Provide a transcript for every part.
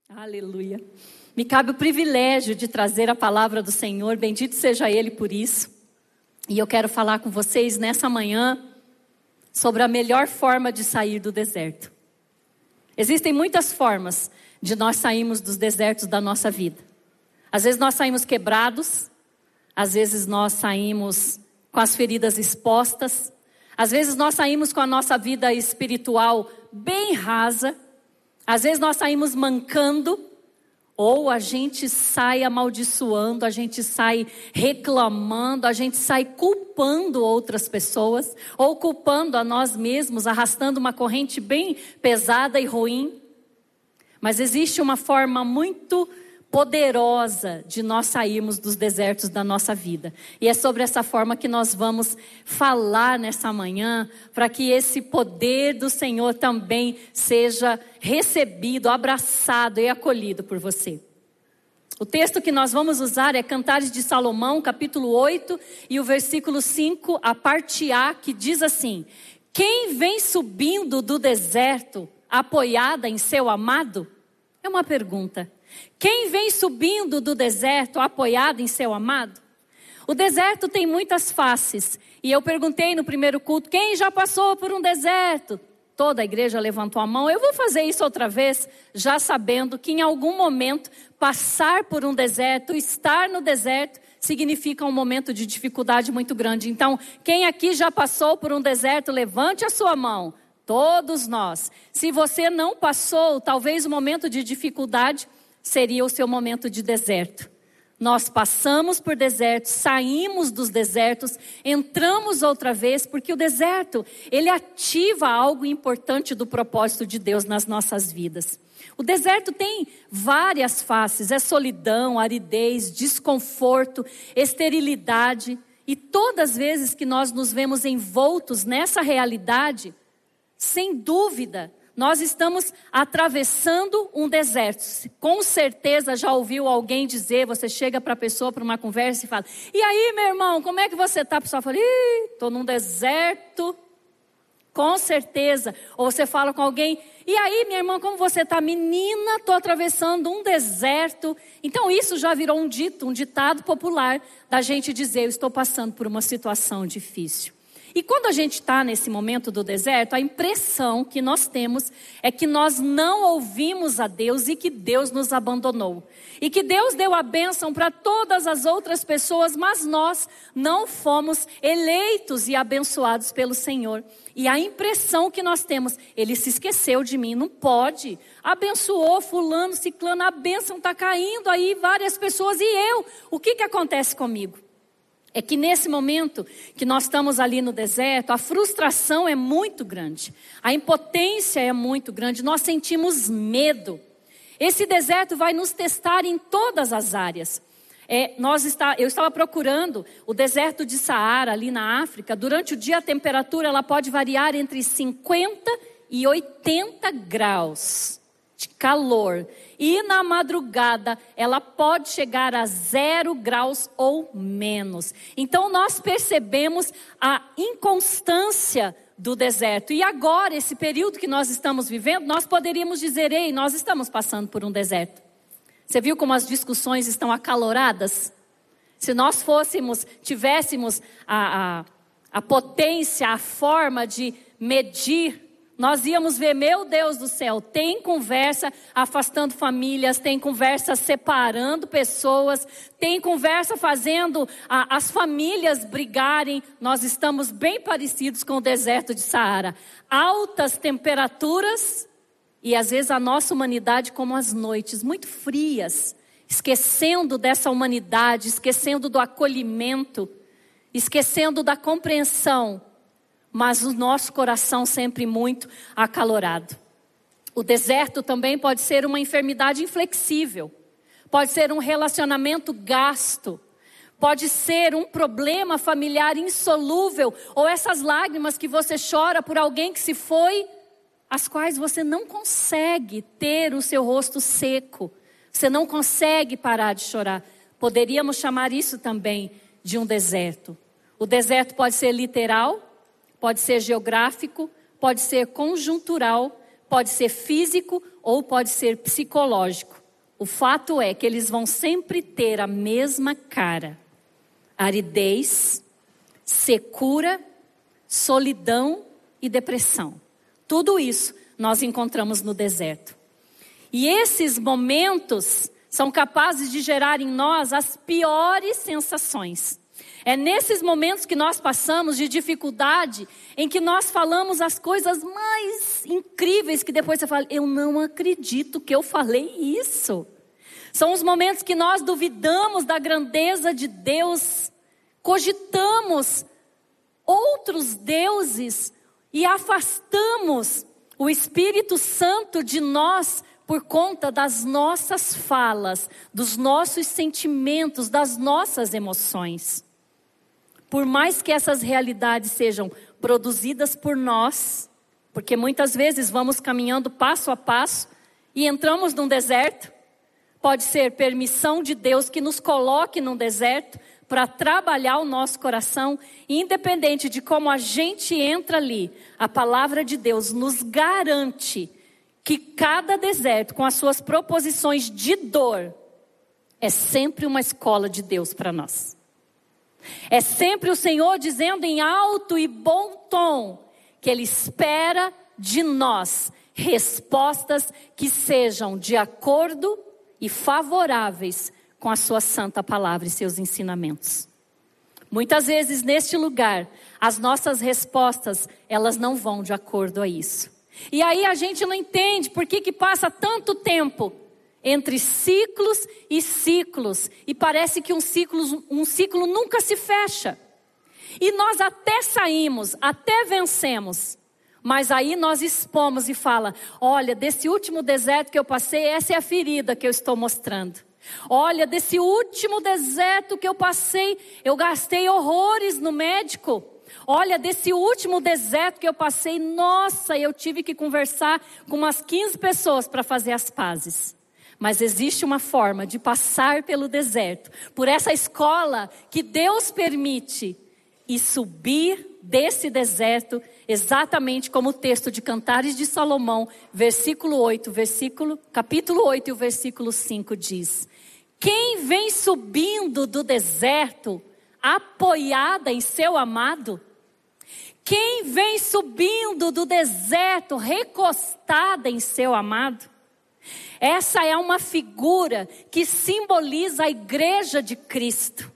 Aleluia. Me cabe o privilégio de trazer a palavra do Senhor, bendito seja Ele por isso. E eu quero falar com vocês nessa manhã sobre a melhor forma de sair do deserto. Existem muitas formas de nós sairmos dos desertos da nossa vida. Às vezes nós saímos quebrados, às vezes nós saímos com as feridas expostas, às vezes nós saímos com a nossa vida espiritual bem rasa, às vezes nós saímos mancando, ou a gente sai amaldiçoando, a gente sai reclamando, a gente sai culpando outras pessoas, ou culpando a nós mesmos, arrastando uma corrente bem pesada e ruim. Mas existe uma forma muito poderosa de nós sairmos dos desertos da nossa vida. E é sobre essa forma que nós vamos falar nessa manhã, para que esse poder do Senhor também seja recebido, abraçado e acolhido por você. O texto que nós vamos usar é Cantares de Salomão, capítulo 8, e o versículo 5, a parte A, que diz assim: quem vem subindo do deserto apoiada em seu amado? É uma pergunta. Quem vem subindo do deserto apoiado em seu amado? O deserto tem muitas faces. E eu perguntei no primeiro culto, quem já passou por um deserto? Toda a igreja levantou a mão. Eu vou fazer isso outra vez, já sabendo que em algum momento passar por um deserto, estar no deserto, significa um momento de dificuldade muito grande. Então, quem aqui já passou por um deserto, levante a sua mão. Todos nós. Se você não passou, talvez o momento de dificuldade seria o seu momento de deserto. Nós passamos por desertos, saímos dos desertos, entramos outra vez, porque o deserto, ele ativa algo importante do propósito de Deus nas nossas vidas. O deserto tem várias faces, é solidão, aridez, desconforto, esterilidade. E todas as vezes que nós nos vemos envoltos nessa realidade, sem dúvida, nós estamos atravessando um deserto. Com certeza já ouviu alguém dizer, você chega para a pessoa, para uma conversa e fala: e aí, meu irmão, como é que você está? A pessoa fala: estou num deserto. Com certeza. Ou você fala com alguém: e aí, minha irmã, como você está? Menina, estou atravessando um deserto. Então isso já virou um ditado popular da gente dizer: eu estou passando por uma situação difícil. E quando a gente está nesse momento do deserto, a impressão que nós temos é que nós não ouvimos a Deus e que Deus nos abandonou. E que Deus deu a bênção para todas as outras pessoas, mas nós não fomos eleitos e abençoados pelo Senhor. E a impressão que nós temos: ele se esqueceu de mim, não pode. Abençoou fulano, ciclano, a bênção está caindo aí, várias pessoas, e eu? O que acontece comigo? É que nesse momento que nós estamos ali no deserto, a frustração é muito grande, a impotência é muito grande, nós sentimos medo. Esse deserto vai nos testar em todas as áreas. Eu estava procurando o deserto de Saara, ali na África. Durante o dia a temperatura ela pode variar entre 50 e 80 graus de calor. E na madrugada ela pode chegar a 0 graus ou menos. Então nós percebemos a inconstância do deserto. E agora, esse período que nós estamos vivendo, nós poderíamos dizer: ei, nós estamos passando por um deserto. Você viu como as discussões estão acaloradas? Se nós tivéssemos a potência, a forma de medir, nós íamos ver, meu Deus do céu, tem conversa afastando famílias, tem conversa separando pessoas, tem conversa fazendo as famílias brigarem. Nós estamos bem parecidos com o deserto de Saara. Altas temperaturas e às vezes a nossa humanidade como as noites, muito frias, esquecendo dessa humanidade, esquecendo do acolhimento, esquecendo da compreensão. Mas o nosso coração sempre muito acalorado. O deserto também pode ser uma enfermidade inflexível. Pode ser um relacionamento gasto. Pode ser um problema familiar insolúvel. Ou essas lágrimas que você chora por alguém que se foi, as quais você não consegue ter o seu rosto seco. Você não consegue parar de chorar. Poderíamos chamar isso também de um deserto. O deserto pode ser literal, pode ser geográfico, pode ser conjuntural, pode ser físico ou pode ser psicológico. O fato é que eles vão sempre ter a mesma cara: aridez, secura, solidão e depressão. Tudo isso nós encontramos no deserto. E esses momentos são capazes de gerar em nós as piores sensações. É nesses momentos que nós passamos de dificuldade, em que nós falamos as coisas mais incríveis, que depois você fala: eu não acredito que eu falei isso. São os momentos que nós duvidamos da grandeza de Deus, cogitamos outros deuses e afastamos o Espírito Santo de nós por conta das nossas falas, dos nossos sentimentos, das nossas emoções. Por mais que essas realidades sejam produzidas por nós, porque muitas vezes vamos caminhando passo a passo e entramos num deserto, pode ser permissão de Deus que nos coloque num deserto para trabalhar o nosso coração, e independente de como a gente entra ali, a palavra de Deus nos garante que cada deserto, com as suas proposições de dor, é sempre uma escola de Deus para nós. É sempre o Senhor dizendo em alto e bom tom que Ele espera de nós respostas que sejam de acordo e favoráveis com a sua santa palavra e seus ensinamentos. Muitas vezes neste lugar, as nossas respostas, elas não vão de acordo a isso. E aí a gente não entende por que passa tanto tempo entre ciclos e ciclos, e parece que um ciclo nunca se fecha. E nós até saímos, até vencemos, mas aí nós expomos e fala: olha, desse último deserto que eu passei, essa é a ferida que eu estou mostrando. Olha, desse último deserto que eu passei, eu gastei horrores no médico. Olha, desse último deserto que eu passei, nossa, eu tive que conversar com umas 15 pessoas para fazer as pazes. Mas existe uma forma de passar pelo deserto, por essa escola que Deus permite, e subir desse deserto, exatamente como o texto de Cantares de Salomão, capítulo 8 e o versículo 5 diz: quem vem subindo do deserto, apoiada em seu amado? Quem vem subindo do deserto, recostada em seu amado? Essa é uma figura que simboliza a igreja de Cristo.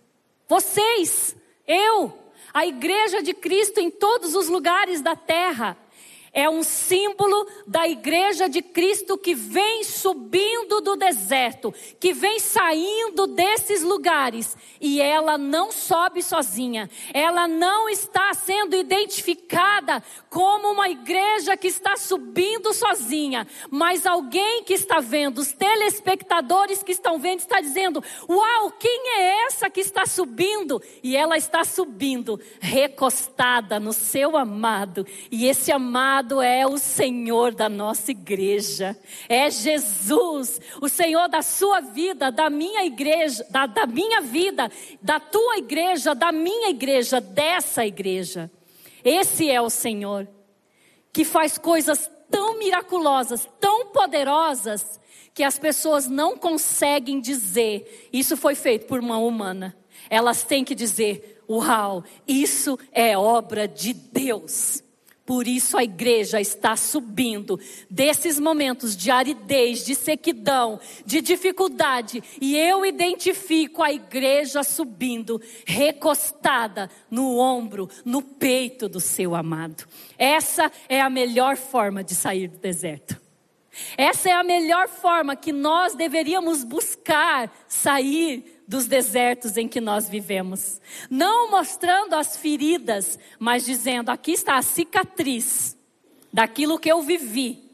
Vocês, eu, a igreja de Cristo em todos os lugares da terra, é um símbolo da igreja de Cristo que vem subindo do deserto, que vem saindo desses lugares, e ela não sobe sozinha, ela não está sendo identificada como uma igreja que está subindo sozinha, mas alguém que está vendo, os telespectadores que estão vendo, está dizendo: uau, quem é essa que está subindo? E ela está subindo, recostada no seu amado, e esse amado é o Senhor da nossa igreja, é Jesus, o Senhor da sua vida, da minha igreja, da minha vida, da tua igreja, da minha igreja, dessa igreja. Esse é o Senhor que faz coisas tão miraculosas, tão poderosas, que as pessoas não conseguem dizer: isso foi feito por mão humana. Elas têm que dizer: uau, isso é obra de Deus. Por isso a igreja está subindo desses momentos de aridez, de sequidão, de dificuldade. E eu identifico a igreja subindo, recostada no ombro, no peito do seu amado. Essa é a melhor forma de sair do deserto. Essa é a melhor forma que nós deveríamos buscar sair dos desertos em que nós vivemos. Não mostrando as feridas, mas dizendo: aqui está a cicatriz daquilo que eu vivi,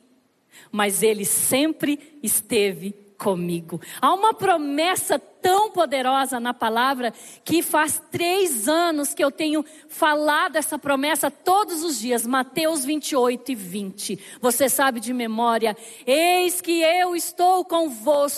mas Ele sempre esteve comigo. Há uma promessa tão poderosa na palavra, que faz 3 anos que eu tenho falado essa promessa todos os dias. Mateus 28 e 20. Você sabe de memória: eis que eu estou convosco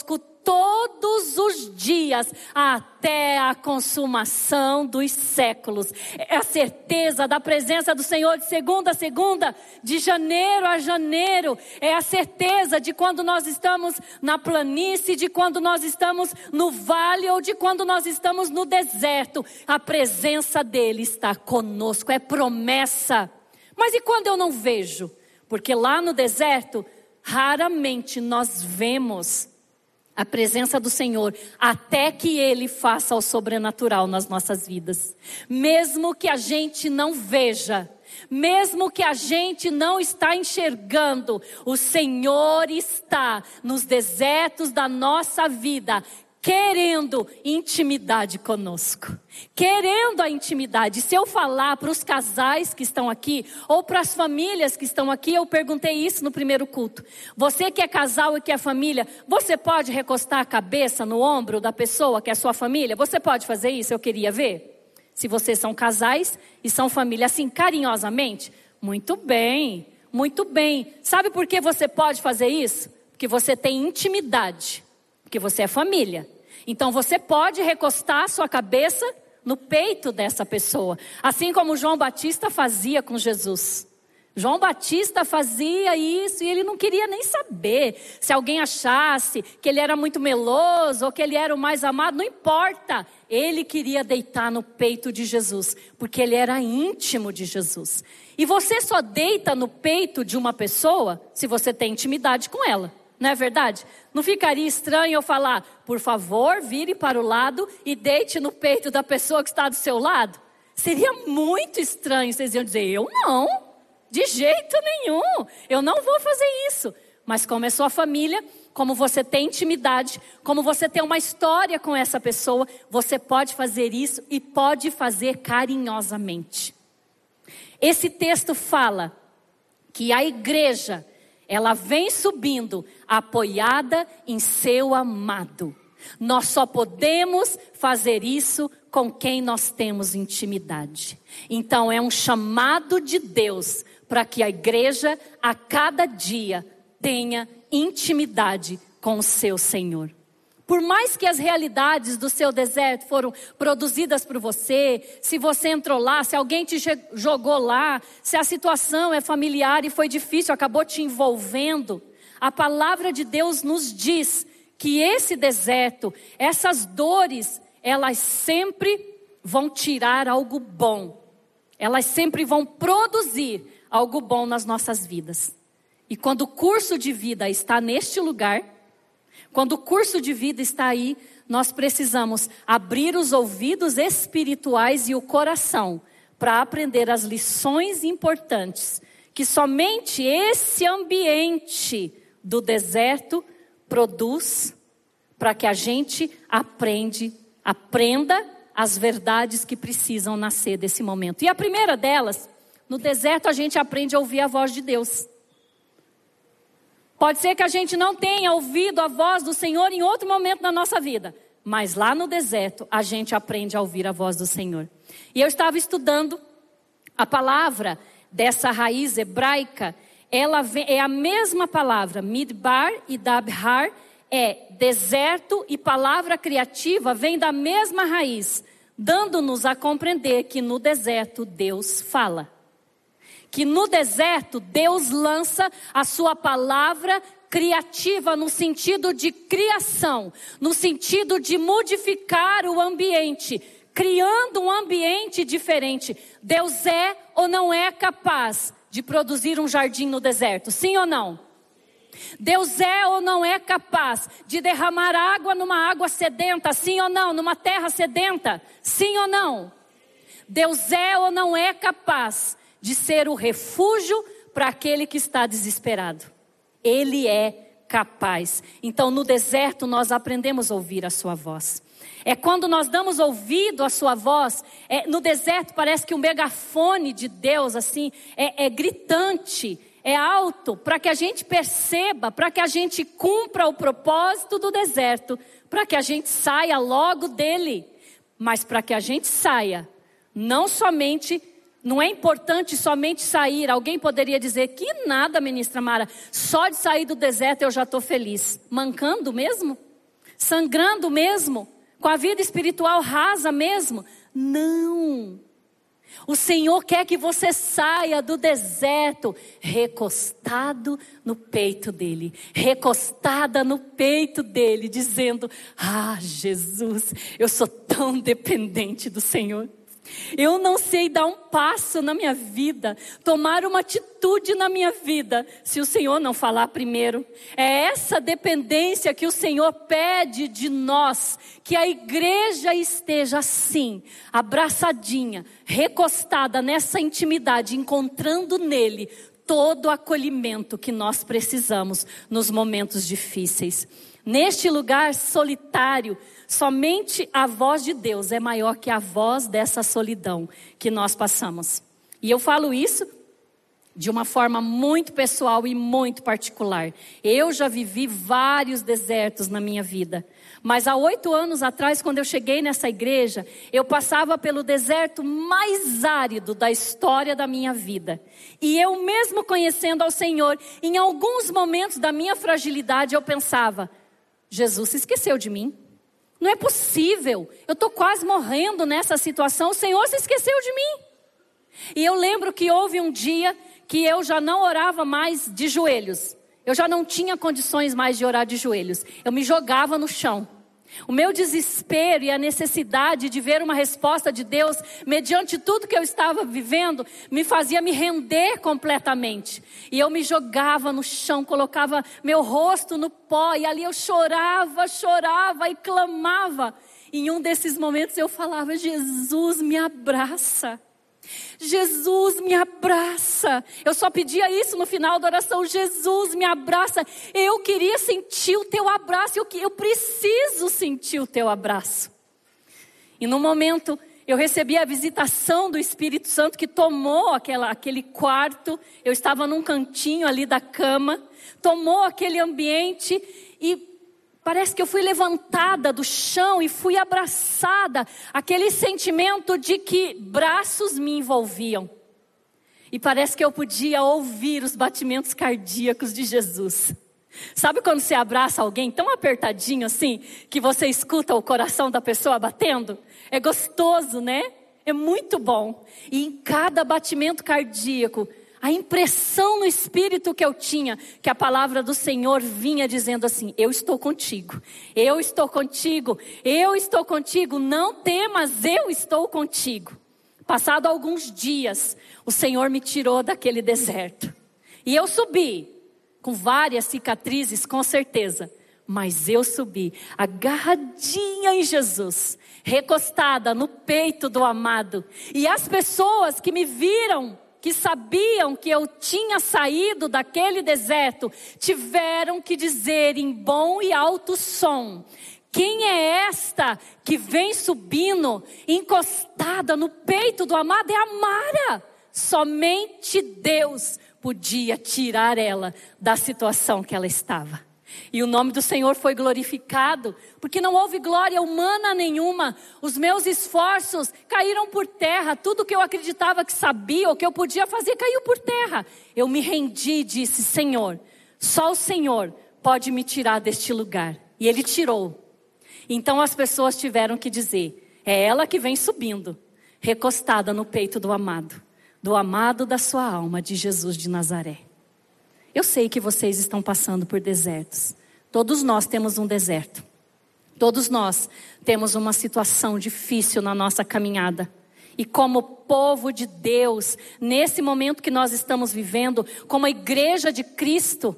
todos os dias, até a consumação dos séculos. É a certeza da presença do Senhor de segunda a segunda, de janeiro a janeiro. É a certeza de quando nós estamos na planície, de quando nós estamos no vale ou de quando nós estamos no deserto. A presença dele está conosco, é promessa. Mas e quando eu não vejo? Porque lá no deserto, raramente nós vemos a presença do Senhor, até que Ele faça o sobrenatural nas nossas vidas. Mesmo que a gente não veja, mesmo que a gente não está enxergando, o Senhor está nos desertos da nossa vida, querendo intimidade conosco, querendo a intimidade. Se eu falar para os casais que estão aqui, ou para as famílias que estão aqui, eu perguntei isso no primeiro culto. Você que é casal e que é família, você pode recostar a cabeça no ombro da pessoa que é sua família? Você pode fazer isso? Eu queria ver. Se vocês são casais e são família assim, carinhosamente, muito bem, muito bem. Sabe por que você pode fazer isso? Porque você tem intimidade. Porque você é família. Então você pode recostar a sua cabeça no peito dessa pessoa. Assim como João Batista fazia com Jesus. João Batista fazia isso e ele não queria nem saber. Se alguém achasse que ele era muito meloso ou que ele era o mais amado, não importa. Ele queria deitar no peito de Jesus, porque ele era íntimo de Jesus. E você só deita no peito de uma pessoa se você tem intimidade com ela. Não é verdade? Não ficaria estranho eu falar, por favor, vire para o lado e deite no peito da pessoa que está do seu lado? Seria muito estranho, vocês iam dizer, eu não, de jeito nenhum, eu não vou fazer isso. Mas como é sua família, como você tem intimidade, como você tem uma história com essa pessoa, você pode fazer isso e pode fazer carinhosamente. Esse texto fala que a igreja, ela vem subindo, apoiada em seu amado. Nós só podemos fazer isso com quem nós temos intimidade. Então é um chamado de Deus para que a igreja a cada dia tenha intimidade com o seu Senhor. Por mais que as realidades do seu deserto foram produzidas por você, se você entrou lá, se alguém te jogou lá, se a situação é familiar e foi difícil, acabou te envolvendo, a palavra de Deus nos diz que esse deserto, essas dores, elas sempre vão tirar algo bom. Elas sempre vão produzir algo bom nas nossas vidas. E quando o curso de vida está neste lugar, quando o curso de vida está aí, nós precisamos abrir os ouvidos espirituais e o coração para aprender as lições importantes que somente esse ambiente do deserto produz, para que a gente aprenda as verdades que precisam nascer desse momento. E a primeira delas, no deserto a gente aprende a ouvir a voz de Deus. Pode ser que a gente não tenha ouvido a voz do Senhor em outro momento da nossa vida, mas lá no deserto a gente aprende a ouvir a voz do Senhor. E eu estava estudando a palavra dessa raiz hebraica, ela é a mesma palavra, midbar e dabhar, é deserto e palavra criativa, vem da mesma raiz, dando-nos a compreender que no deserto Deus fala. Que no deserto Deus lança a sua palavra criativa no sentido de criação, no sentido de modificar o ambiente, criando um ambiente diferente. Deus é ou não é capaz de produzir um jardim no deserto? Sim ou não? Deus é ou não é capaz de derramar água numa água sedenta? Sim ou não? Numa terra sedenta? Sim ou não? Deus é ou não é capaz de ser o refúgio para aquele que está desesperado? Ele é capaz. Então no deserto nós aprendemos a ouvir a sua voz. É quando nós damos ouvido à sua voz, no deserto parece que o megafone de Deus assim, é gritante, é alto, para que a gente perceba, para que a gente cumpra o propósito do deserto, para que a gente saia logo dele. Mas para que a gente saia, não é importante somente sair. Alguém poderia dizer, que nada, ministra Mara, só de sair do deserto eu já estou feliz. Mancando mesmo? Sangrando mesmo? Com a vida espiritual rasa mesmo? Não. O Senhor quer que você saia do deserto recostado no peito dele, recostada no peito dele, dizendo: ah, Jesus, eu sou tão dependente do Senhor. Eu não sei dar um passo na minha vida, tomar uma atitude na minha vida, se o Senhor não falar primeiro. É essa dependência que o Senhor pede de nós, que a igreja esteja assim, abraçadinha, recostada nessa intimidade, encontrando nele todo o acolhimento que nós precisamos nos momentos difíceis. Neste lugar solitário, somente a voz de Deus é maior que a voz dessa solidão que nós passamos. E eu falo isso de uma forma muito pessoal e muito particular. Eu já vivi vários desertos na minha vida. Mas há 8 anos atrás, quando eu cheguei nessa igreja, eu passava pelo deserto mais árido da história da minha vida. E eu mesmo conhecendo ao Senhor, em alguns momentos da minha fragilidade, eu pensava: Jesus se esqueceu de mim. Não é possível, eu estou quase morrendo nessa situação, o Senhor se esqueceu de mim. E eu lembro que houve um dia que eu já não orava mais de joelhos. Eu já não tinha condições mais de orar de joelhos. Eu me jogava no chão. O meu desespero e a necessidade de ver uma resposta de Deus, mediante tudo que eu estava vivendo, me fazia me render completamente. E eu me jogava no chão, colocava meu rosto no pó, e ali eu chorava e clamava. E em um desses momentos eu falava: Jesus, me abraça. Jesus, me abraça. Eu só pedia isso no final da oração: Jesus, me abraça. Eu queria sentir o teu abraço. Eu preciso sentir o teu abraço. E no momento eu recebi a visitação do Espírito Santo, que tomou aquele quarto. Eu estava num cantinho ali da cama. Tomou aquele ambiente e parece que eu fui levantada do chão e fui abraçada. Aquele sentimento de que braços me envolviam. E parece que eu podia ouvir os batimentos cardíacos de Jesus. Sabe quando você abraça alguém tão apertadinho assim, que você escuta o coração da pessoa batendo? É gostoso, né? É muito bom. E em cada batimento cardíaco, a impressão no espírito que eu tinha, que a palavra do Senhor vinha dizendo assim: eu estou contigo, eu estou contigo, eu estou contigo, não temas, eu estou contigo. Passado alguns dias, o Senhor me tirou daquele deserto. E eu subi, com várias cicatrizes, com certeza. Mas eu subi, agarradinha em Jesus, recostada no peito do amado. E as pessoas que me viram, que sabiam que eu tinha saído daquele deserto, tiveram que dizer em bom e alto som: quem é esta que vem subindo, encostada no peito do amado? É a Mara. Somente Deus podia tirar ela da situação que ela estava. E o nome do Senhor foi glorificado, porque não houve glória humana nenhuma. Os meus esforços caíram por terra. Tudo que eu acreditava que sabia ou que eu podia fazer caiu por terra. Eu me rendi e disse: Senhor, só o Senhor pode me tirar deste lugar. E Ele tirou. Então as pessoas tiveram que dizer: é ela que vem subindo, recostada no peito do amado da sua alma, de Jesus de Nazaré. Eu sei que vocês estão passando por desertos. Todos nós temos um deserto. Todos nós temos uma situação difícil na nossa caminhada. E como povo de Deus, nesse momento que nós estamos vivendo, como a igreja de Cristo,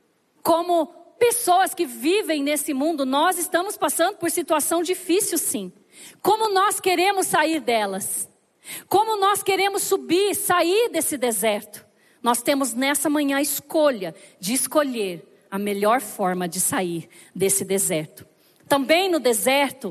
como pessoas que vivem nesse mundo, nós estamos passando por situação difícil, sim. Como nós queremos sair delas? Como nós queremos subir, sair desse deserto? Nós temos nessa manhã a escolha de escolher a melhor forma de sair desse deserto. Também no deserto,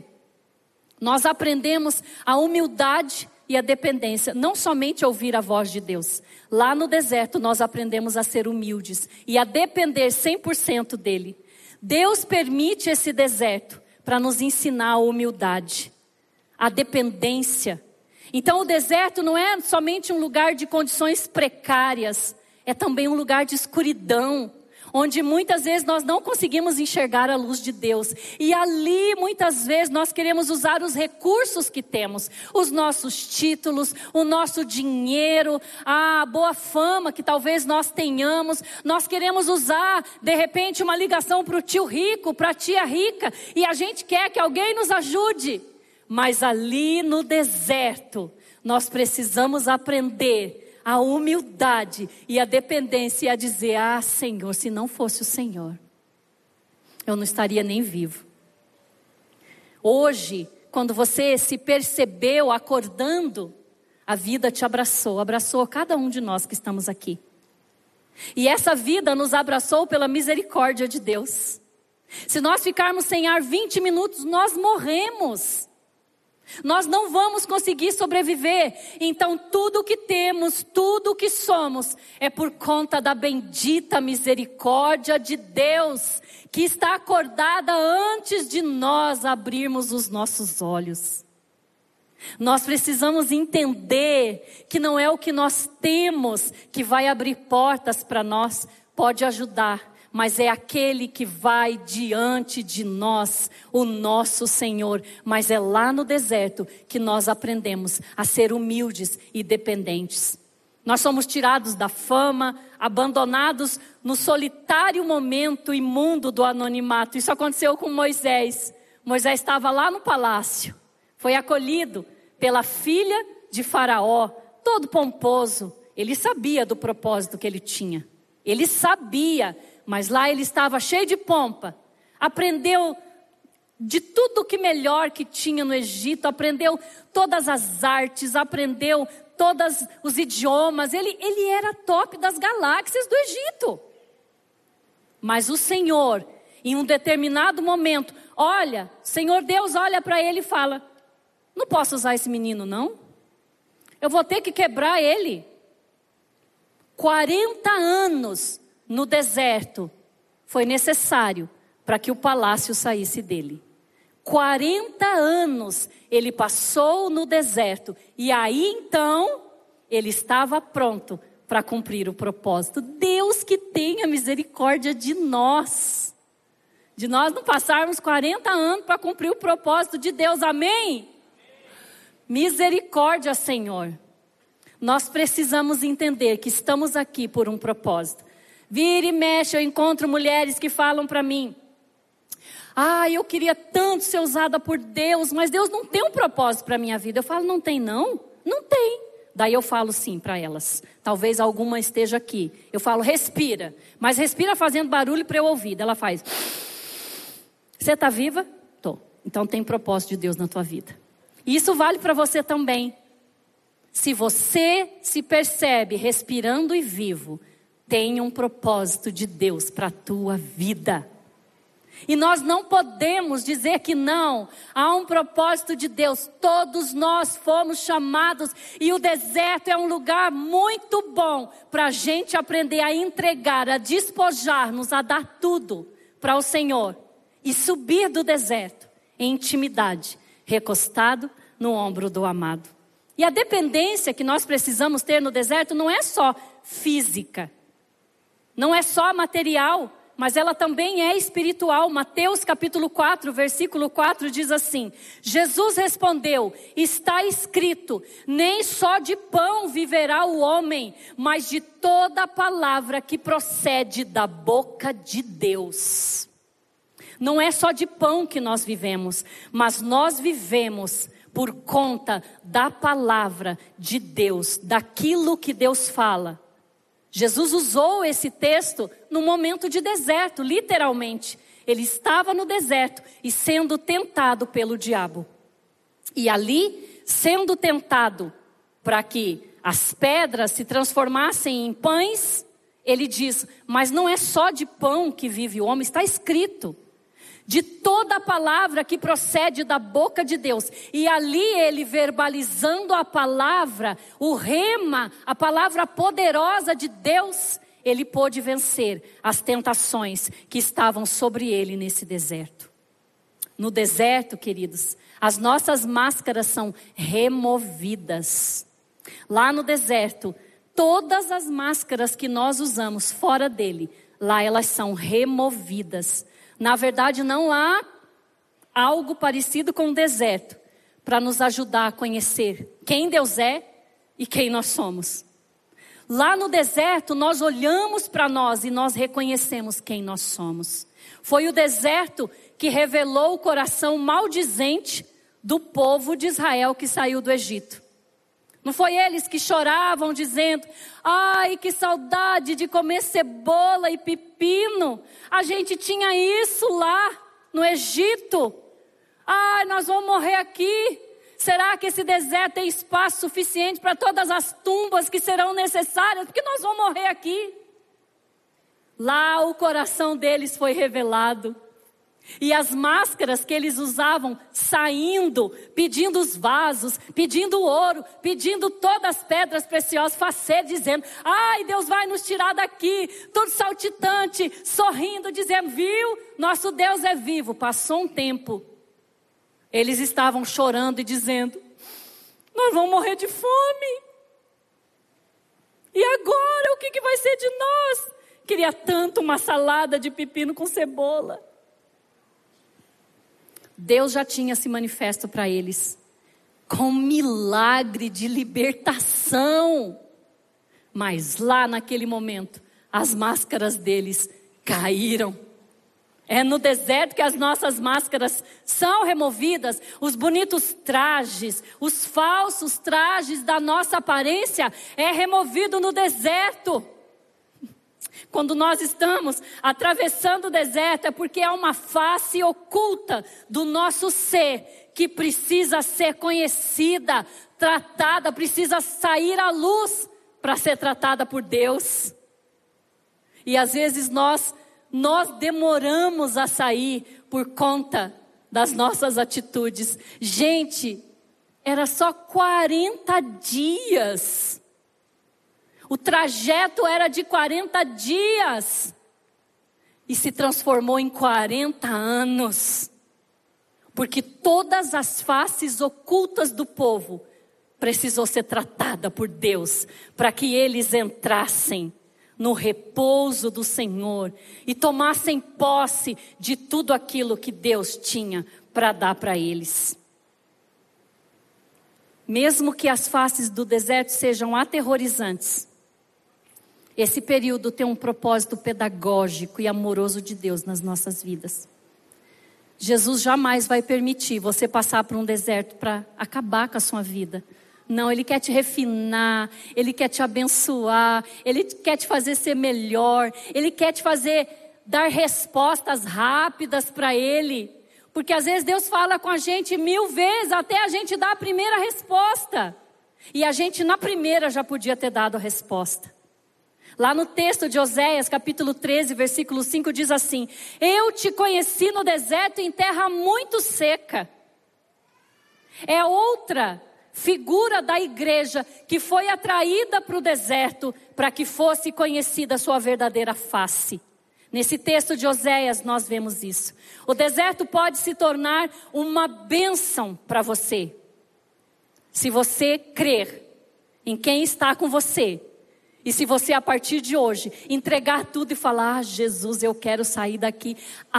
nós aprendemos a humildade e a dependência. Não somente ouvir a voz de Deus. Lá no deserto nós aprendemos a ser humildes e a depender 100% dEle. Deus permite esse deserto para nos ensinar a humildade, a dependência. Então o deserto não é somente um lugar de condições precárias, é também um lugar de escuridão, onde muitas vezes nós não conseguimos enxergar a luz de Deus. E ali muitas vezes nós queremos usar os recursos que temos, os nossos títulos, o nosso dinheiro, a boa fama que talvez nós tenhamos. Nós queremos usar de repente uma ligação para o tio rico, para a tia rica, e a gente quer que alguém nos ajude. Mas ali no deserto nós precisamos aprender a humildade e a dependência, e a dizer: ah, Senhor, se não fosse o Senhor, eu não estaria nem vivo. Hoje, quando você se percebeu acordando, a vida te abraçou, abraçou cada um de nós que estamos aqui. E essa vida nos abraçou pela misericórdia de Deus. Se nós ficarmos sem ar 20 minutos, nós morremos. Nós não vamos conseguir sobreviver. Então tudo que temos, tudo que somos, é por conta da bendita misericórdia de Deus, que está acordada antes de nós abrirmos os nossos olhos. Nós precisamos entender que não é o que nós temos que vai abrir portas para nós, pode ajudar, mas é aquele que vai diante de nós, o nosso Senhor. Mas é lá no deserto que nós aprendemos a ser humildes e dependentes. Nós somos tirados da fama, abandonados no solitário momento imundo do anonimato. Isso aconteceu com Moisés. Moisés estava lá no palácio, foi acolhido pela filha de Faraó, todo pomposo. Ele sabia do propósito que ele tinha. Ele sabia. Mas lá ele estava cheio de pompa, aprendeu de tudo que melhor que tinha no Egito, aprendeu todas as artes, aprendeu todos os idiomas, ele era top das galáxias do Egito. Mas o Senhor, em um determinado momento, Senhor Deus olha para ele e fala: não posso usar esse menino não, eu vou ter que quebrar ele. 40 anos no deserto foi necessário para que o palácio saísse dele. 40 anos ele passou no deserto. E aí então ele estava pronto para cumprir o propósito. Deus que tenha misericórdia de nós não passarmos 40 anos para cumprir o propósito de Deus. Amém? Misericórdia, Senhor. Nós precisamos entender que estamos aqui por um propósito. Vira e mexe, eu encontro mulheres que falam para mim: eu queria tanto ser usada por Deus, mas Deus não tem um propósito para a minha vida. Eu falo: não tem não? Não tem. Daí eu falo sim para elas. Talvez alguma esteja aqui. Eu falo: respira. Mas respira fazendo barulho para eu ouvir. Ela faz: você está viva? Tô. Então tem propósito de Deus na tua vida. E isso vale para você também. Se você se percebe respirando e vivo, tem um propósito de Deus para a tua vida. E nós não podemos dizer que não. Há um propósito de Deus. Todos nós fomos chamados. E o deserto é um lugar muito bom para a gente aprender a entregar, a despojar-nos, a dar tudo para o Senhor. E subir do deserto em intimidade, recostado no ombro do amado. E a dependência que nós precisamos ter no deserto não é só física. Não é só material, mas ela também é espiritual. Mateus capítulo 4, versículo 4 diz assim: Jesus respondeu: está escrito, nem só de pão viverá o homem, mas de toda a palavra que procede da boca de Deus. Não é só de pão que nós vivemos, mas nós vivemos por conta da palavra de Deus, daquilo que Deus fala. Jesus usou esse texto no momento de deserto, literalmente. Ele estava no deserto e sendo tentado pelo diabo. E ali, sendo tentado para que as pedras se transformassem em pães, ele diz: mas não é só de pão que vive o homem, está escrito. De toda a palavra que procede da boca de Deus. E ali ele verbalizando a palavra, o rema, a palavra poderosa de Deus, ele pôde vencer as tentações que estavam sobre ele nesse deserto. No deserto, queridos, as nossas máscaras são removidas. Lá no deserto, todas as máscaras que nós usamos fora dele, lá elas são removidas. Na verdade, não há algo parecido com o deserto para nos ajudar a conhecer quem Deus é e quem nós somos. Lá no deserto, nós olhamos para nós e nós reconhecemos quem nós somos. Foi o deserto que revelou o coração maldizente do povo de Israel que saiu do Egito. Não foi eles que choravam dizendo: ai, que saudade de comer cebola e pepino. A gente tinha isso lá no Egito. Ai, nós vamos morrer aqui. Será que esse deserto tem espaço suficiente para todas as tumbas que serão necessárias? Porque nós vamos morrer aqui. Lá o coração deles foi revelado. E as máscaras que eles usavam saindo, pedindo os vasos, pedindo ouro, pedindo todas as pedras preciosas, dizendo: ai, Deus vai nos tirar daqui, todo saltitante, sorrindo, dizendo: viu, nosso Deus é vivo. Passou um tempo, eles estavam chorando e dizendo: nós vamos morrer de fome. E agora, o que vai ser de nós? Queria tanto uma salada de pepino com cebola. Deus já tinha se manifesto para eles com um milagre de libertação. Mas lá naquele momento, as máscaras deles caíram. É no deserto que as nossas máscaras são removidas. Os bonitos trajes, os falsos trajes da nossa aparência é removido no deserto. Quando nós estamos atravessando o deserto, é porque é uma face oculta do nosso ser que precisa ser conhecida, tratada, precisa sair à luz para ser tratada por Deus. E às vezes nós demoramos a sair por conta das nossas atitudes. Gente, era só 40 dias. O trajeto era de 40 dias e se transformou em 40 anos. Porque todas as faces ocultas do povo precisou ser tratada por Deus para que eles entrassem no repouso do Senhor e tomassem posse de tudo aquilo que Deus tinha para dar para eles. Mesmo que as faces do deserto sejam aterrorizantes, esse período tem um propósito pedagógico e amoroso de Deus nas nossas vidas. Jesus jamais vai permitir você passar por um deserto para acabar com a sua vida. Não, Ele quer te refinar, Ele quer te abençoar, Ele quer te fazer ser melhor, Ele quer te fazer dar respostas rápidas para Ele. Porque às vezes Deus fala com a gente 1000 vezes até a gente dar a primeira resposta. E a gente na primeira já podia ter dado a resposta. Lá no texto de Oséias, capítulo 13, versículo 5, diz assim: eu te conheci no deserto em terra muito seca. É outra figura da igreja que foi atraída para o deserto para que fosse conhecida a sua verdadeira face. Nesse texto de Oséias nós vemos isso. O deserto pode se tornar uma bênção para você, se você crer em quem está com você. E se você a partir de hoje entregar tudo e falar: Jesus, eu quero sair daqui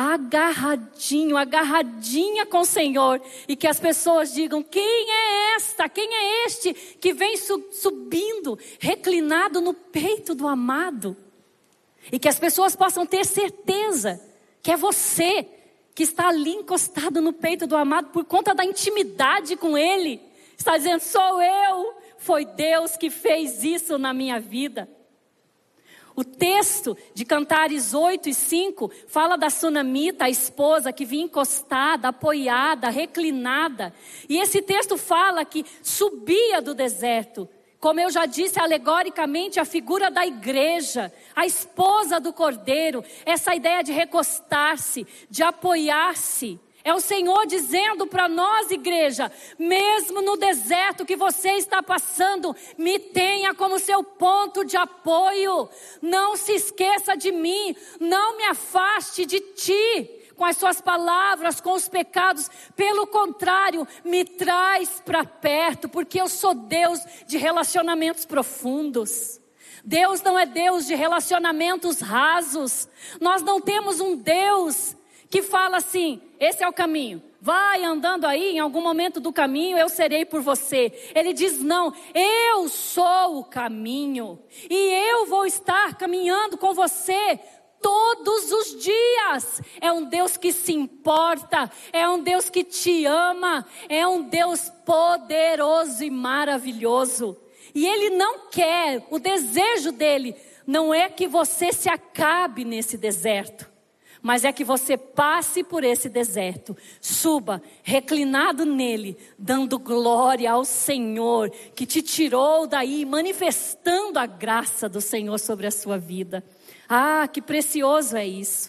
agarradinha com o Senhor. E que as pessoas digam: quem é esta? Quem é este que vem subindo, reclinado no peito do amado? E que as pessoas possam ter certeza que é você que está ali encostado no peito do amado por conta da intimidade com Ele. Está dizendo: sou eu. Foi Deus que fez isso na minha vida. O texto de Cantares 8 e 5 fala da sunamita, a esposa que vinha encostada, apoiada, reclinada. E esse texto fala que subia do deserto. Como eu já disse, alegoricamente, a figura da igreja, a esposa do cordeiro. Essa ideia de recostar-se, de apoiar-se. É o Senhor dizendo para nós, igreja: mesmo no deserto que você está passando, me tenha como seu ponto de apoio. Não se esqueça de mim, não me afaste de ti com as suas palavras, com os pecados. Pelo contrário, me traz para perto, porque eu sou Deus de relacionamentos profundos. Deus não é Deus de relacionamentos rasos. Nós não temos um Deus que fala assim, esse é o caminho. Vai andando aí, em algum momento do caminho eu serei por você. Ele diz não, eu sou o caminho. E eu vou estar caminhando com você todos os dias. É um Deus que se importa, é um Deus que te ama, é um Deus poderoso e maravilhoso. E Ele não quer, o desejo dele não é que você se acabe nesse deserto, mas é que você passe por esse deserto, suba, reclinado nele, dando glória ao Senhor, que te tirou daí, manifestando a graça do Senhor sobre a sua vida. Ah, que precioso é isso.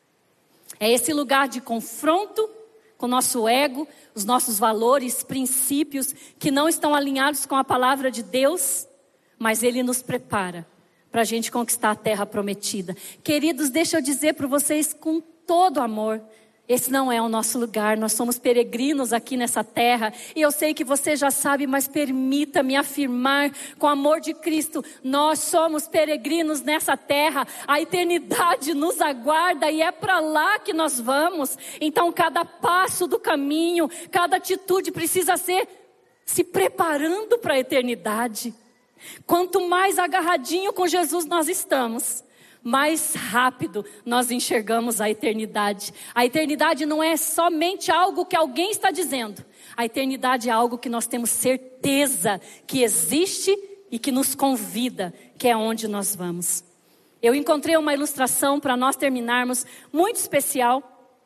É esse lugar de confronto com o nosso ego, os nossos valores, princípios, que não estão alinhados com a palavra de Deus, mas Ele nos prepara para a gente conquistar a terra prometida. Queridos, deixa eu dizer para vocês com todo amor, esse não é o nosso lugar, nós somos peregrinos aqui nessa terra, e eu sei que você já sabe, mas permita-me afirmar com o amor de Cristo, nós somos peregrinos nessa terra, a eternidade nos aguarda e é para lá que nós vamos. Então cada passo do caminho, cada atitude precisa ser se preparando para a eternidade. Quanto mais agarradinho com Jesus nós estamos, mais rápido nós enxergamos a eternidade. A eternidade não é somente algo que alguém está dizendo. A eternidade é algo que nós temos certeza que existe e que nos convida, que é onde nós vamos. Eu encontrei uma ilustração para nós terminarmos, muito especial.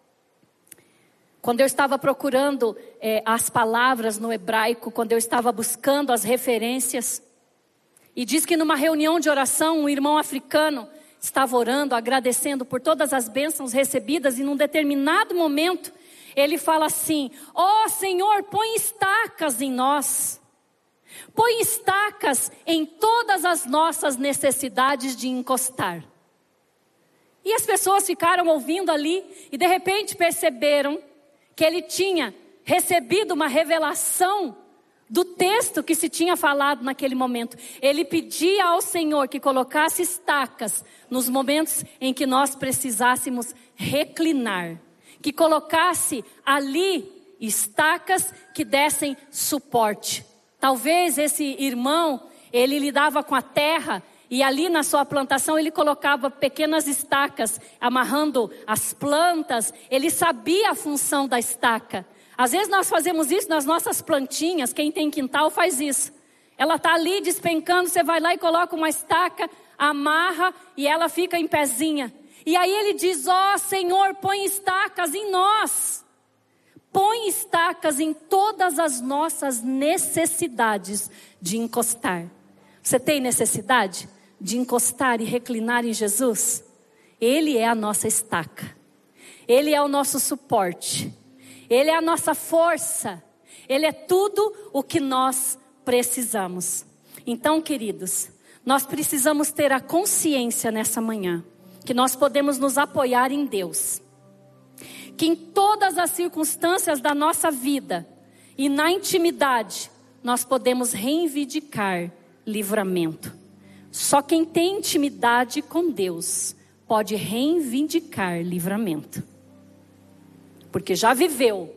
Quando eu estava procurando as palavras no hebraico, quando eu estava buscando as referências, e diz que numa reunião de oração, um irmão africano estava orando, agradecendo por todas as bênçãos recebidas, e num determinado momento, ele fala assim: ó Senhor, põe estacas em nós. Põe estacas em todas as nossas necessidades de encostar. E as pessoas ficaram ouvindo ali, e de repente perceberam que ele tinha recebido uma revelação do texto que se tinha falado naquele momento. Ele pedia ao Senhor que colocasse estacas nos momentos em que nós precisássemos reclinar. Que colocasse ali estacas que dessem suporte. Talvez esse irmão, ele lidava com a terra e ali na sua plantação ele colocava pequenas estacas, amarrando as plantas. Ele sabia a função da estaca. Às vezes nós fazemos isso nas nossas plantinhas, quem tem quintal faz isso. Ela está ali despencando, você vai lá e coloca uma estaca, amarra e ela fica em pezinha. E aí ele diz: ó Senhor, põe estacas em nós. Põe estacas em todas as nossas necessidades de encostar. Você tem necessidade de encostar e reclinar em Jesus? Ele é a nossa estaca. Ele é o nosso suporte. Ele é a nossa força. Ele é tudo o que nós precisamos. Então, queridos, nós precisamos ter a consciência nessa manhã que nós podemos nos apoiar em Deus. Que em todas as circunstâncias da nossa vida e na intimidade, nós podemos reivindicar livramento. Só quem tem intimidade com Deus pode reivindicar livramento. Porque já viveu,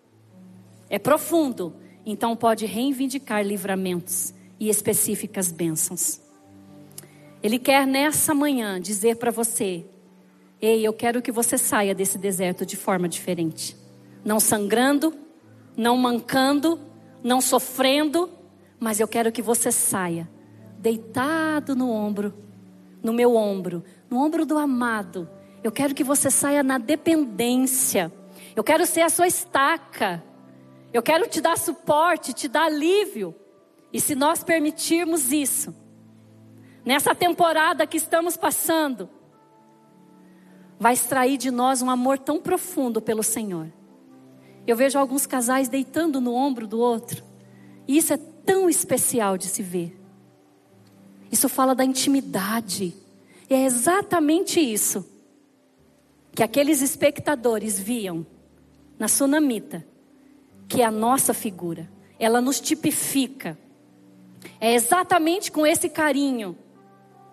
é profundo, então pode reivindicar livramentos e específicas bênçãos. Ele quer nessa manhã dizer para você: ei, eu quero que você saia desse deserto de forma diferente. Não sangrando, não mancando, não sofrendo, mas eu quero que você saia deitado no ombro, no meu ombro, no ombro do amado. Eu quero que você saia na dependência. Eu quero ser a sua estaca. Eu quero te dar suporte, te dar alívio. E se nós permitirmos isso, nessa temporada que estamos passando, vai extrair de nós um amor tão profundo pelo Senhor. Eu vejo alguns casais deitando no ombro do outro. E isso é tão especial de se ver. Isso fala da intimidade. E é exatamente isso que aqueles espectadores viam na Sunamita, que é a nossa figura. Ela nos tipifica. É exatamente com esse carinho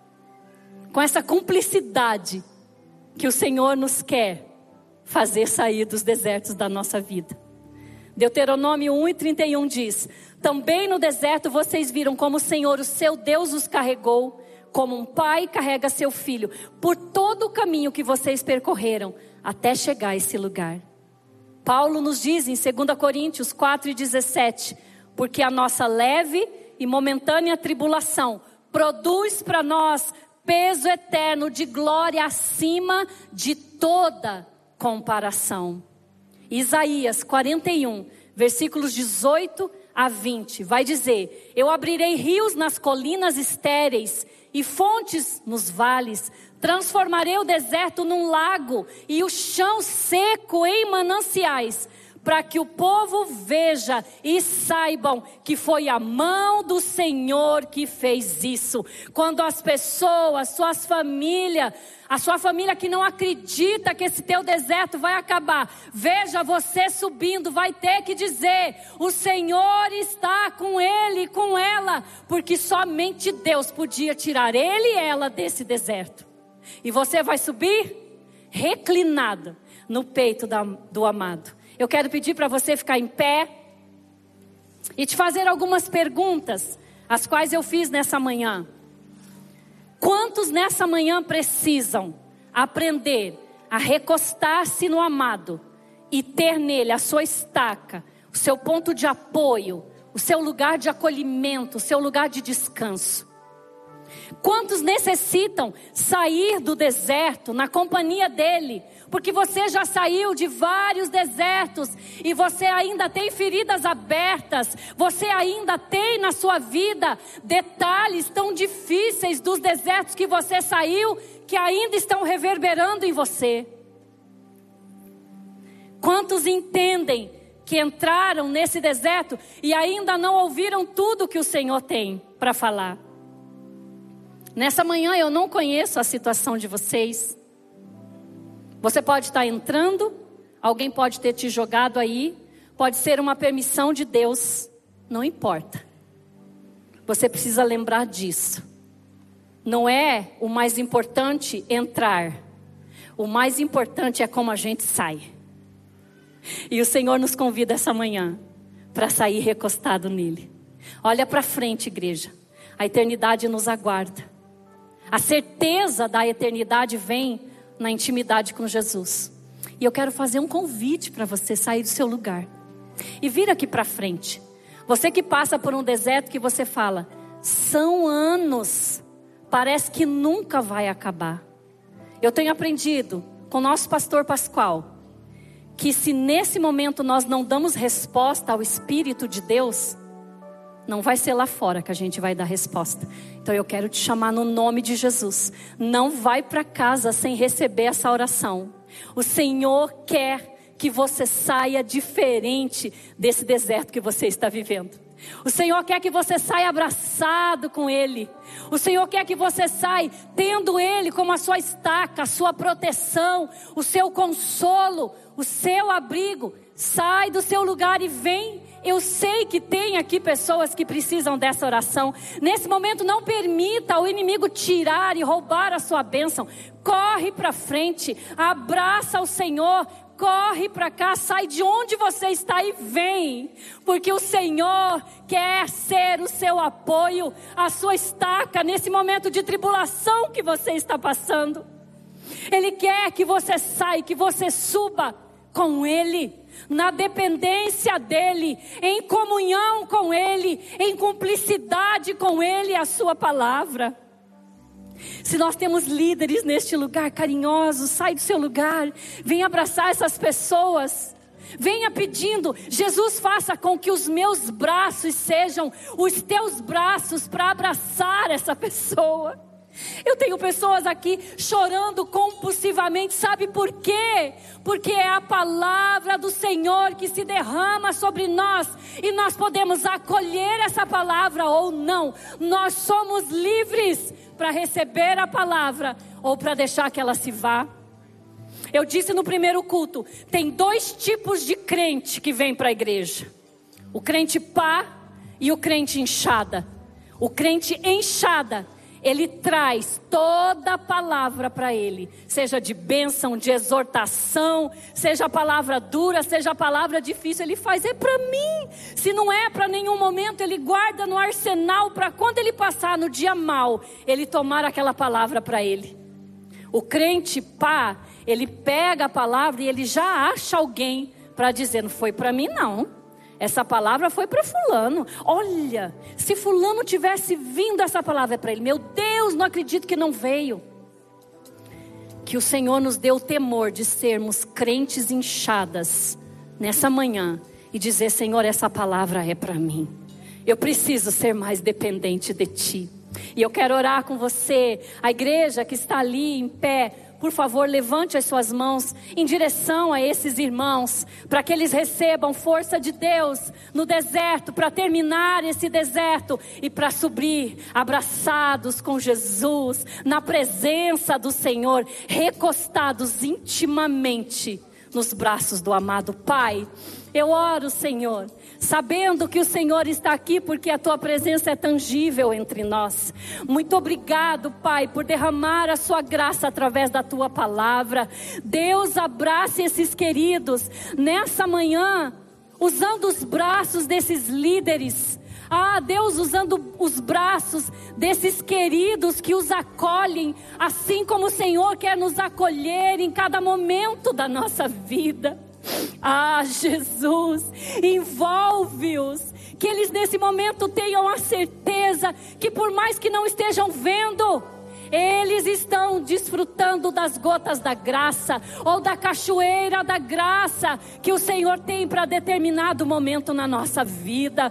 com essa cumplicidade que o Senhor nos quer fazer sair dos desertos da nossa vida. Deuteronômio 1:31 diz: também no deserto vocês viram como o Senhor, o seu Deus, os carregou, como um pai carrega seu filho, por todo o caminho que vocês percorreram, até chegar a esse lugar. Paulo nos diz em 2 Coríntios 4:17, porque a nossa leve e momentânea tribulação produz para nós peso eterno de glória acima de toda comparação. Isaías 41, versículos 18 a 20, vai dizer: eu abrirei rios nas colinas estéreis e fontes nos vales, transformarei o deserto num lago e o chão seco em mananciais, para que o povo veja e saibam que foi a mão do Senhor que fez isso. Quando as pessoas, suas famílias, a sua família que não acredita que esse teu deserto vai acabar, veja você subindo, vai ter que dizer: o Senhor está com ele e com ela, porque somente Deus podia tirar ele e ela desse deserto. E você vai subir reclinado no peito do amado. Eu quero pedir para você ficar em pé e te fazer algumas perguntas, as quais eu fiz nessa manhã. Quantos nessa manhã precisam aprender a recostar-se no amado e ter nele a sua estaca, o seu ponto de apoio, o seu lugar de acolhimento, o seu lugar de descanso? Quantos necessitam sair do deserto na companhia dele? Porque você já saiu de vários desertos e você ainda tem feridas abertas. Você ainda tem na sua vida detalhes tão difíceis dos desertos que você saiu, que ainda estão reverberando em você. Quantos entendem que entraram nesse deserto e ainda não ouviram tudo que o Senhor tem para falar? Nessa manhã eu não conheço a situação de vocês. Você pode estar entrando, alguém pode ter te jogado aí, pode ser uma permissão de Deus, não importa. Você precisa lembrar disso. Não é o mais importante entrar, o mais importante é como a gente sai. E o Senhor nos convida essa manhã para sair recostado nele. Olha para frente, igreja, a eternidade nos aguarda. A certeza da eternidade vem na intimidade com Jesus. E eu quero fazer um convite para você sair do seu lugar e vir aqui para frente. Você que passa por um deserto que você fala: são anos, parece que nunca vai acabar. Eu tenho aprendido com o nosso pastor Pascoal que se nesse momento nós não damos resposta ao Espírito de Deus, não vai ser lá fora que a gente vai dar resposta. Então eu quero te chamar no nome de Jesus. Não vai para casa sem receber essa oração. O Senhor quer que você saia diferente desse deserto que você está vivendo. O Senhor quer que você saia abraçado com Ele. O Senhor quer que você saia tendo Ele como a sua estaca, a sua proteção, o seu consolo, o seu abrigo. Sai do seu lugar e vem. Eu sei que tem aqui pessoas que precisam dessa oração. Nesse momento não permita o inimigo tirar e roubar a sua bênção. Corre para frente, abraça o Senhor. Corre para cá, sai de onde você está e vem. Porque o Senhor quer ser o seu apoio, a sua estaca nesse momento de tribulação que você está passando. Ele quer que você saia, que você suba com Ele, na dependência dEle, em comunhão com Ele, em cumplicidade com Ele e a sua palavra. Se nós temos líderes neste lugar carinhosos, sai do seu lugar, venha abraçar essas pessoas, venha pedindo: Jesus, faça com que os meus braços sejam os teus braços para abraçar essa pessoa. Eu tenho pessoas aqui chorando compulsivamente, sabe por quê? Porque é a palavra do Senhor que se derrama sobre nós e nós podemos acolher essa palavra ou não. Nós somos livres para receber a palavra ou para deixar que ela se vá. Eu disse no primeiro culto, tem dois tipos de crente que vem para a igreja: o crente pá e o crente enxada. O crente enxada, Ele traz toda a palavra para ele, seja de bênção, de exortação, seja a palavra dura, seja a palavra difícil, ele faz, é para mim. Se não é para nenhum momento, ele guarda no arsenal para quando ele passar no dia mau, ele tomar aquela palavra para ele. O crente pá, ele pega a palavra e ele já acha alguém para dizer, não foi para mim não. Essa palavra foi para fulano. Olha, se fulano tivesse vindo essa palavra para ele. Meu Deus, não acredito que não veio. Que o Senhor nos deu o temor de sermos crentes inchadas nessa manhã. E dizer, Senhor, essa palavra é para mim. Eu preciso ser mais dependente de Ti. E eu quero orar com você. A igreja que está ali em pé, por favor, levante as suas mãos em direção a esses irmãos, para que eles recebam força de Deus no deserto, para terminar esse deserto e para subir abraçados com Jesus, na presença do Senhor, recostados intimamente nos braços do amado Pai. Eu oro, Senhor, sabendo que o Senhor está aqui porque a Tua presença é tangível entre nós. Muito obrigado, Pai, por derramar a Sua graça através da Tua palavra. Deus, abrace esses queridos nessa manhã, usando os braços desses líderes. Deus, usando os braços desses queridos que os acolhem, assim como o Senhor quer nos acolher em cada momento da nossa vida. Jesus, envolve-os, que eles nesse momento tenham a certeza que por mais que não estejam vendo, eles estão desfrutando das gotas da graça, ou da cachoeira da graça, que o Senhor tem para determinado momento na nossa vida.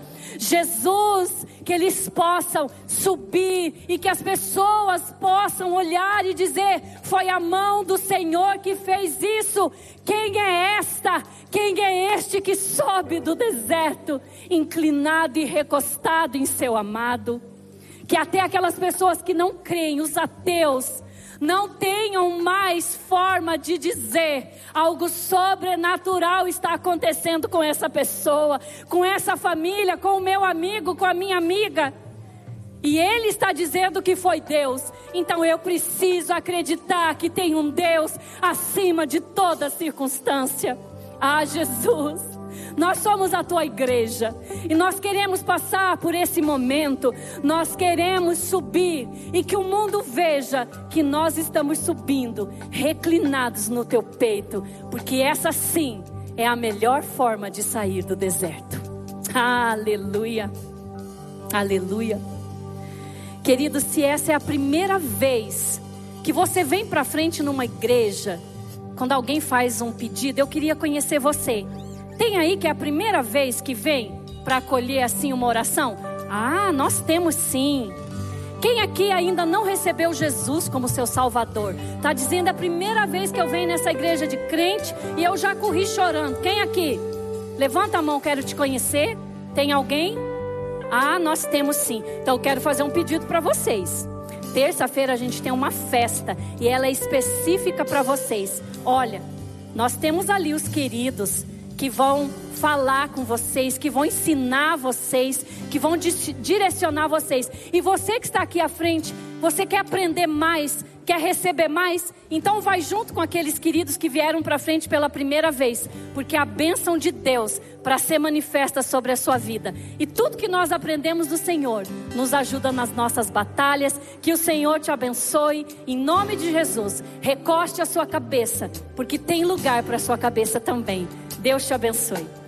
Jesus, que eles possam subir, e que as pessoas possam olhar e dizer, foi a mão do Senhor que fez isso. Quem é esta? Quem é este que sobe do deserto, inclinado e recostado em seu amado? Que até aquelas pessoas que não creem, os ateus, não tenham mais forma de dizer, algo sobrenatural está acontecendo com essa pessoa, com essa família, com o meu amigo, com a minha amiga. E ele está dizendo que foi Deus. Então eu preciso acreditar que tem um Deus acima de toda circunstância. Jesus, nós somos a Tua igreja e nós queremos passar por esse momento. Nós queremos subir e que o mundo veja que nós estamos subindo, reclinados no Teu peito, porque essa sim é a melhor forma de sair do deserto. Aleluia, aleluia. Querido, se essa é a primeira vez que você vem para frente numa igreja, quando alguém faz um pedido, eu queria conhecer você. Tem aí que é a primeira vez que vem para acolher assim uma oração? Nós temos sim. Quem aqui ainda não recebeu Jesus como seu Salvador? Está dizendo, é a primeira vez que eu venho nessa igreja de crente e eu já corri chorando. Quem aqui? Levanta a mão, quero te conhecer. Tem alguém? Nós temos sim. Então eu quero fazer um pedido para vocês. Terça-feira a gente tem uma festa e ela é específica para vocês. Olha, nós temos ali os queridos que vão falar com vocês, que vão ensinar vocês, que vão direcionar vocês. E você que está aqui à frente, você quer aprender mais, quer receber mais? Então vai junto com aqueles queridos que vieram para frente pela primeira vez, porque a bênção de Deus para ser manifesta sobre a sua vida. E tudo que nós aprendemos do Senhor nos ajuda nas nossas batalhas. Que o Senhor te abençoe em nome de Jesus. Recoste a sua cabeça, porque tem lugar para a sua cabeça também. Deus te abençoe.